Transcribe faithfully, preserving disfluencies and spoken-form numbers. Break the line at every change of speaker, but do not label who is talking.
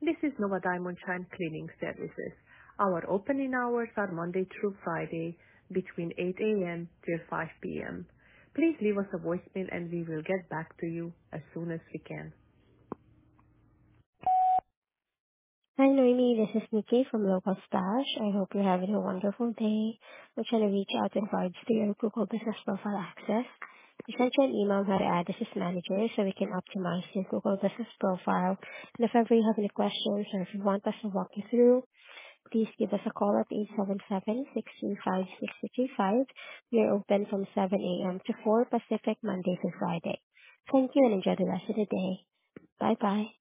This is Nova Diamond Shine Cleaning Services. Our opening hours are Monday through Friday between eight a.m. till five p.m. Please leave us a voicemail and we will get back to you as soon as we can.
Hi, Noemi. This is Nikki from Local Stash. I hope you're having a wonderful day. We're trying to reach out in regards to your Google Business Profile access. We sent you an email how to add this as manager so we can optimize your Google Business Profile. And if ever you have any questions or if you want us to walk you through, please give us a call at eight seven seven, six three five, six two two five. We are open from seven a.m. to four Pacific, Monday to Friday. Thank you and enjoy the rest of the day. Bye-bye.